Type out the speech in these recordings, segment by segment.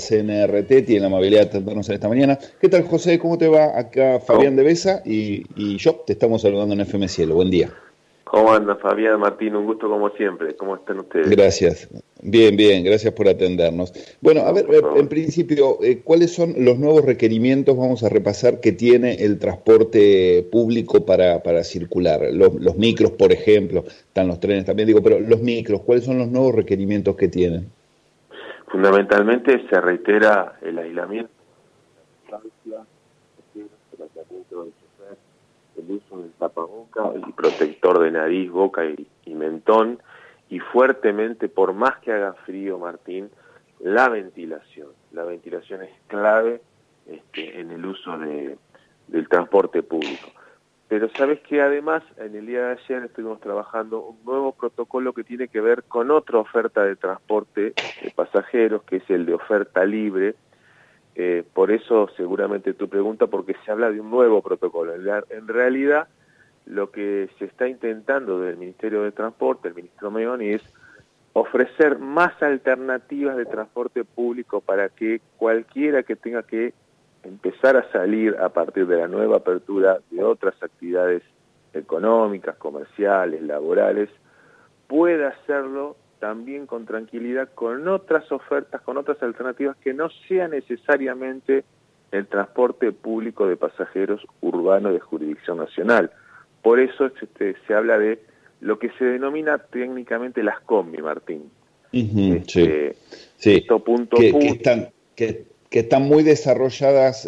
CNRT, tiene la amabilidad de atendernos en esta mañana. ¿Qué tal, José? ¿Cómo te va? Acá Fabián de Besa y yo te estamos saludando en FM Cielo. Buen día. ¿Cómo anda, Fabián, Martín? Un gusto como siempre. ¿Cómo están ustedes? Gracias. Bien, bien, gracias por atendernos. Bueno, a ver, en principio, ¿cuáles son los nuevos requerimientos, vamos a repasar, que tiene el transporte público para circular? Los micros, por ejemplo, están los trenes también, digo, pero los micros, ¿cuáles son los nuevos requerimientos que tienen? Fundamentalmente se reitera el aislamiento, el uso del tapaboca, el protector de nariz, boca y mentón, y fuertemente, por más que haga frío, Martín, la ventilación. La ventilación es clave en el uso del transporte público. Pero sabes que además, en el día de ayer estuvimos trabajando un nuevo protocolo que tiene que ver con otra oferta de transporte de pasajeros, que es el de oferta libre. Por eso seguramente tu pregunta, porque se habla de un nuevo protocolo. En realidad, lo que se está intentando desde el Ministerio de Transporte, el ministro Meoni, es ofrecer más alternativas de transporte público para que cualquiera que tenga que empezar a salir a partir de la nueva apertura de otras actividades económicas, comerciales, laborales, pueda hacerlo también con tranquilidad, con otras ofertas, con otras alternativas que no sea necesariamente el transporte público de pasajeros urbano de jurisdicción nacional. Por eso se habla de lo que se denomina técnicamente las combi, Martín. Sí. Esto punto que están muy desarrolladas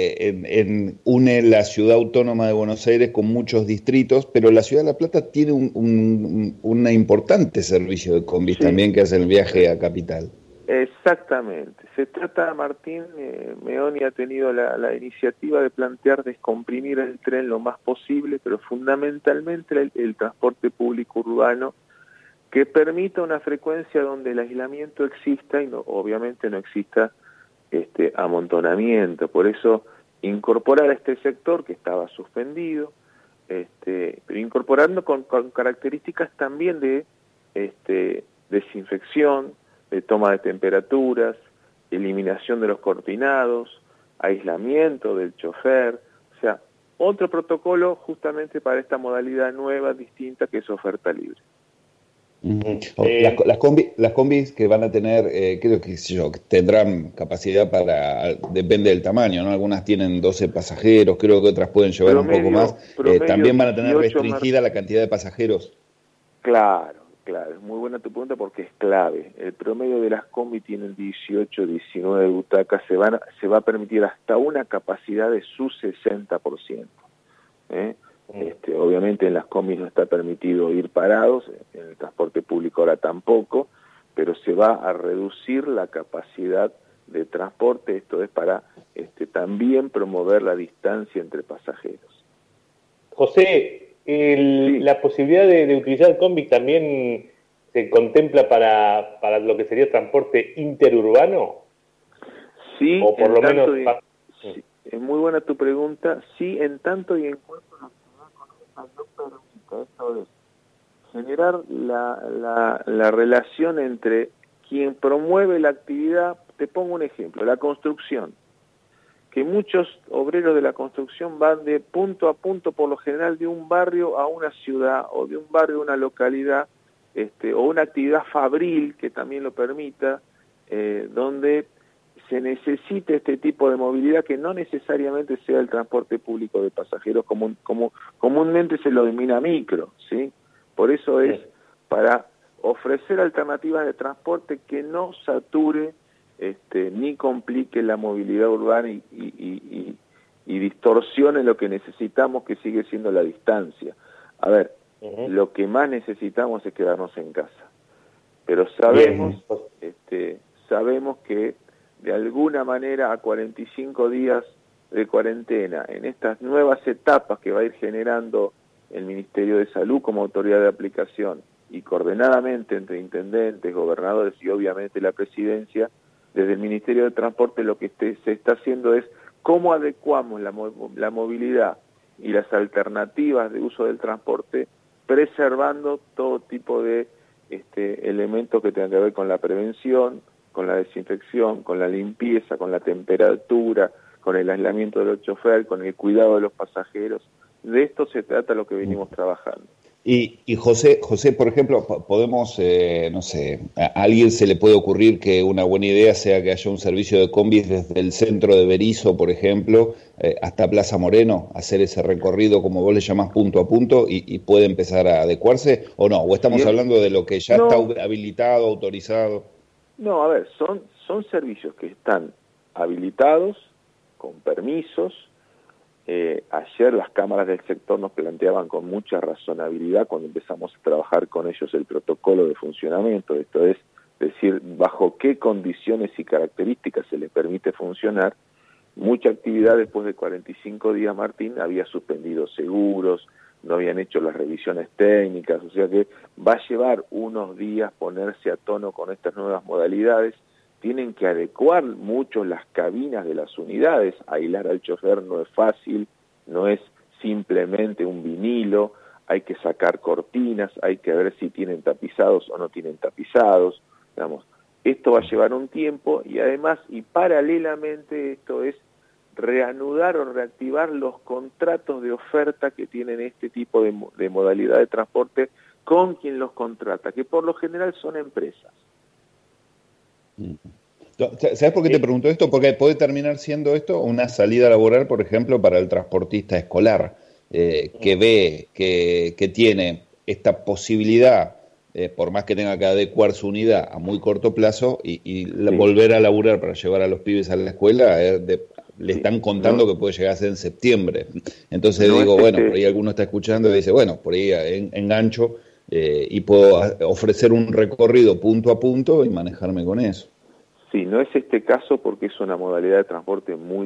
une la ciudad autónoma de Buenos Aires con muchos distritos, pero la ciudad de La Plata tiene un importante servicio de combis también que hace el viaje a Capital. Exactamente. Se trata, Martín, Meoni ha tenido la iniciativa de plantear descomprimir el tren lo más posible, pero fundamentalmente el transporte público urbano que permita una frecuencia donde el aislamiento exista y obviamente no exista amontonamiento. Por eso incorporar a este sector que estaba suspendido, pero incorporando con características también de desinfección, de toma de temperaturas, eliminación de los cortinados, aislamiento del chofer, o sea, otro protocolo justamente para esta modalidad nueva, distinta, que es oferta libre. Las combis que van a tener, creo que tendrán capacidad depende del tamaño, ¿no? Algunas tienen 12 pasajeros, creo que otras pueden llevar un poco más. También van a tener restringida la cantidad de pasajeros. Claro, es muy buena tu pregunta porque es clave. El promedio de las combi tienen 18, 19 butacas, se va a permitir hasta una capacidad de su 60%. Obviamente en las combis no está permitido ir parados, en el transporte público ahora tampoco, pero se va a reducir la capacidad de transporte. Esto es para también promover la distancia entre pasajeros. José, la posibilidad de utilizar combi también se contempla para lo que sería transporte interurbano. Sí, o por lo menos sí, es muy buena tu pregunta. Sí, en tanto y en cuanto la actividad económica no permita, esto es generar la relación entre quien promueve la actividad. Te pongo un ejemplo, la construcción, que muchos obreros de la construcción van de punto a punto, por lo general de un barrio a una ciudad, o de un barrio a una localidad, o una actividad fabril que también lo permita, donde se necesite este tipo de movilidad que no necesariamente sea el transporte público de pasajeros, como comúnmente se lo denomina micro, ¿sí? Por eso es para ofrecer alternativas de transporte que no sature ni complique la movilidad urbana y distorsione lo que necesitamos, que sigue siendo la distancia. A ver, lo que más necesitamos es quedarnos en casa, pero sabemos que de alguna manera a 45 días de cuarentena, en estas nuevas etapas que va a ir generando el Ministerio de Salud como autoridad de aplicación y coordinadamente entre intendentes, gobernadores y obviamente la presidencia, desde el Ministerio de Transporte lo que se está haciendo es cómo adecuamos la movilidad y las alternativas de uso del transporte, preservando todo tipo de elementos que tengan que ver con la prevención, con la desinfección, con la limpieza, con la temperatura, con el aislamiento del chofer, con el cuidado de los pasajeros. De esto se trata lo que venimos trabajando. Y José, por ejemplo, podemos, no sé, a alguien se le puede ocurrir que una buena idea sea que haya un servicio de combis desde el centro de Berisso, por ejemplo, hasta Plaza Moreno, hacer ese recorrido, como vos le llamás, punto a punto, y puede empezar a adecuarse, ¿o no? ¿O estamos hablando de lo que ya está habilitado, autorizado? No, a ver, son servicios que están habilitados, con permisos. Ayer las cámaras del sector nos planteaban con mucha razonabilidad cuando empezamos a trabajar con ellos el protocolo de funcionamiento, esto es decir, bajo qué condiciones y características se les permite funcionar. Mucha actividad después de 45 días, Martín, había suspendido seguros, no habían hecho las revisiones técnicas, o sea que va a llevar unos días ponerse a tono con estas nuevas modalidades. Tienen que adecuar mucho las cabinas de las unidades, aislar al chofer no es fácil, no es simplemente un vinilo, hay que sacar cortinas, hay que ver si tienen tapizados o no tienen tapizados, digamos. Esto va a llevar un tiempo y además, y paralelamente esto es reanudar o reactivar los contratos de oferta que tienen este tipo de modalidad de transporte con quien los contrata, que por lo general son empresas. ¿Sabes por qué te pregunto esto? Porque puede terminar siendo esto una salida laboral, por ejemplo, para el transportista escolar, que ve que tiene esta posibilidad, por más que tenga que adecuar su unidad a muy corto plazo, y volver a laburar para llevar a los pibes a la escuela, le están contando que puede llegar a ser en septiembre. Entonces digo, bueno, por ahí alguno está escuchando y dice, bueno, por ahí engancho y puedo ofrecer un recorrido punto a punto y manejarme con eso. Sí, no es este caso porque es una modalidad de transporte muy...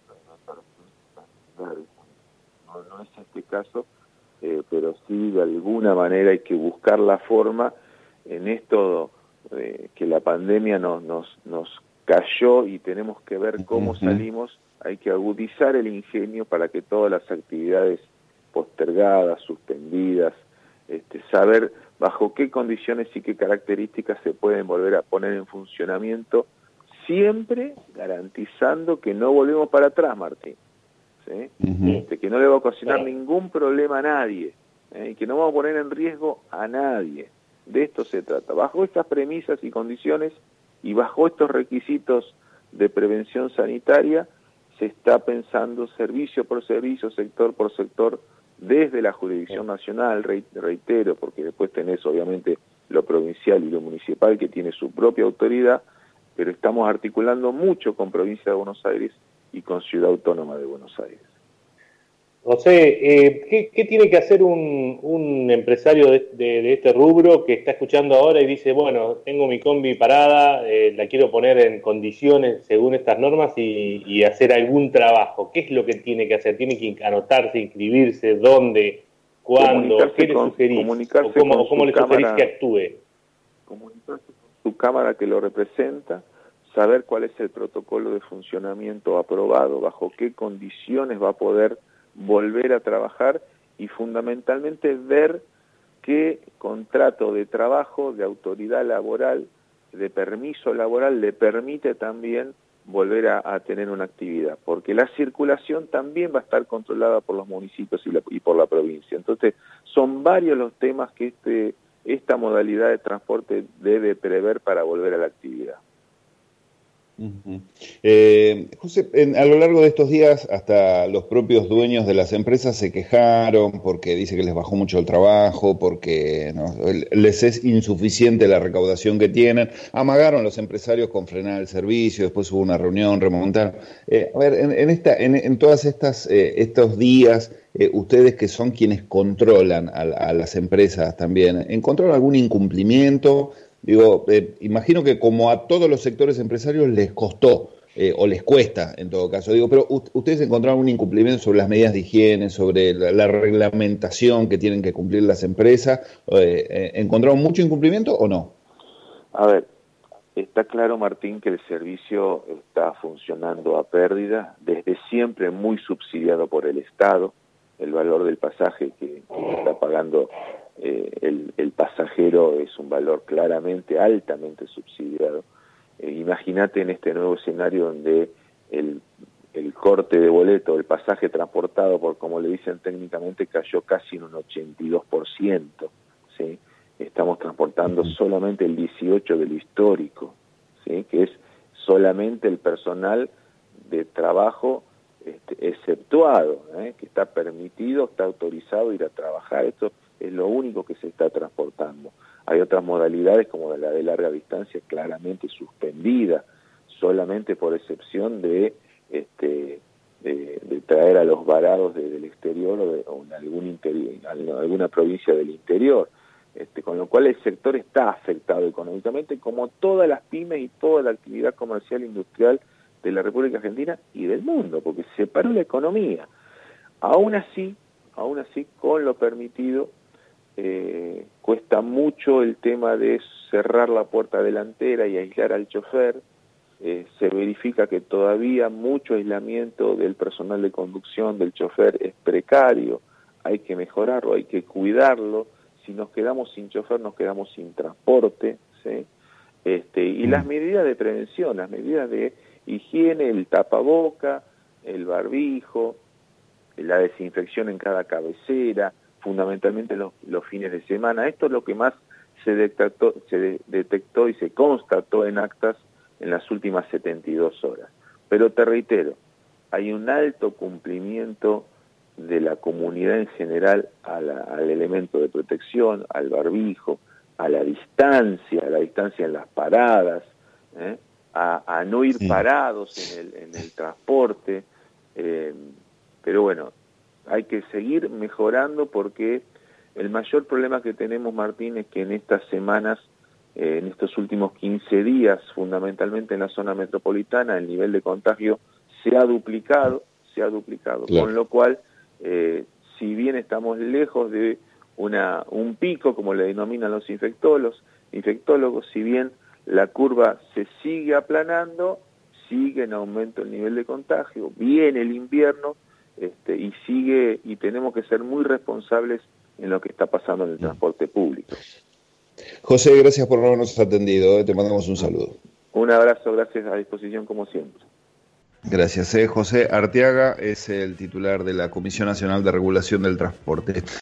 No es este caso, pero sí de alguna manera hay que buscar la forma en esto que la pandemia nos cayó y tenemos que ver cómo salimos. Hay que agudizar el ingenio para que todas las actividades postergadas, suspendidas, saber bajo qué condiciones y qué características se pueden volver a poner en funcionamiento, siempre garantizando que no volvemos para atrás, Martín, ¿sí? Que no le va a ocasionar ningún problema a nadie, y que no vamos a poner en riesgo a nadie. De esto se trata. Bajo estas premisas y condiciones y bajo estos requisitos de prevención sanitaria, se está pensando servicio por servicio, sector por sector, desde la jurisdicción nacional, reitero, porque después tenés obviamente lo provincial y lo municipal que tiene su propia autoridad, pero estamos articulando mucho con Provincia de Buenos Aires y con Ciudad Autónoma de Buenos Aires. José, ¿qué tiene que hacer un empresario de este rubro que está escuchando ahora y dice, bueno, tengo mi combi parada, la quiero poner en condiciones según estas normas y hacer algún trabajo? ¿Qué es lo que tiene que hacer? ¿Tiene que anotarse, inscribirse? ¿Dónde? ¿Cuándo? ¿Qué le sugerís? ¿O cómo le sugerís que actúe? Comunicarse con su cámara que lo representa, saber cuál es el protocolo de funcionamiento aprobado, bajo qué condiciones va a poder volver a trabajar y fundamentalmente ver qué contrato de trabajo, de autoridad laboral, de permiso laboral le permite también volver a tener una actividad, porque la circulación también va a estar controlada por los municipios y por la provincia. Entonces, son varios los temas que esta modalidad de transporte debe prever para volver a la actividad. José, a lo largo de estos días hasta los propios dueños de las empresas se quejaron porque dice que les bajó mucho el trabajo, porque les es insuficiente la recaudación que tienen. Amagaron los empresarios con frenar el servicio, después hubo una reunión, remontaron. A ver, en todas estos días, ustedes que son quienes controlan a las empresas también, ¿encontraron algún incumplimiento? Digo, imagino que como a todos los sectores empresarios les costó, o les cuesta en todo caso, digo, pero ¿ustedes encontraron un incumplimiento sobre las medidas de higiene, sobre la reglamentación que tienen que cumplir las empresas? ¿Encontraron mucho incumplimiento o no? A ver, está claro, Martín, que el servicio está funcionando a pérdida, desde siempre muy subsidiado por el Estado. El valor del pasaje que está pagando el pasajero es un valor claramente, altamente subsidiado. Imagínate en este nuevo escenario donde el corte de boleto, el pasaje transportado, por como le dicen técnicamente, cayó casi en un 82%, ¿sí? Estamos transportando solamente el 18% de lo histórico, ¿sí? Que es solamente el personal de trabajo exceptuado, que está permitido, está autorizado a ir a trabajar. Esto es lo único que se está transportando. Hay otras modalidades como la de larga distancia claramente suspendida, solamente por excepción de traer a los varados del exterior o en alguna provincia del interior. Con lo cual el sector está afectado económicamente, como todas las pymes y toda la actividad comercial e industrial de la República Argentina y del mundo, porque se paró la economía. Aún así, con lo permitido, cuesta mucho el tema de cerrar la puerta delantera y aislar al chofer. Se verifica que todavía mucho aislamiento del personal de conducción, del chofer, es precario. Hay que mejorarlo, hay que cuidarlo. Si nos quedamos sin chofer, nos quedamos sin transporte, ¿sí? Y las medidas de prevención, las medidas de higiene, el tapaboca, el barbijo, la desinfección en cada cabecera, fundamentalmente los fines de semana. Esto es lo que más se detectó y se constató en actas en las últimas 72 horas. Pero te reitero, hay un alto cumplimiento de la comunidad en general al elemento de protección, al barbijo, a la distancia en las paradas, a no ir parados en el transporte, pero bueno, hay que seguir mejorando porque el mayor problema que tenemos, Martín, es que en estas semanas, en estos últimos 15 días, fundamentalmente en la zona metropolitana, el nivel de contagio se ha duplicado, claro. Con lo cual, si bien estamos lejos de un pico, como le denominan los infectólogos, si bien la curva se sigue aplanando, sigue en aumento el nivel de contagio, viene el invierno, y tenemos que ser muy responsables en lo que está pasando en el transporte público. José, gracias por habernos atendido, te mandamos un saludo. Un abrazo, gracias, a disposición como siempre. Gracias. José Arteaga es el titular de la Comisión Nacional de Regulación del Transporte.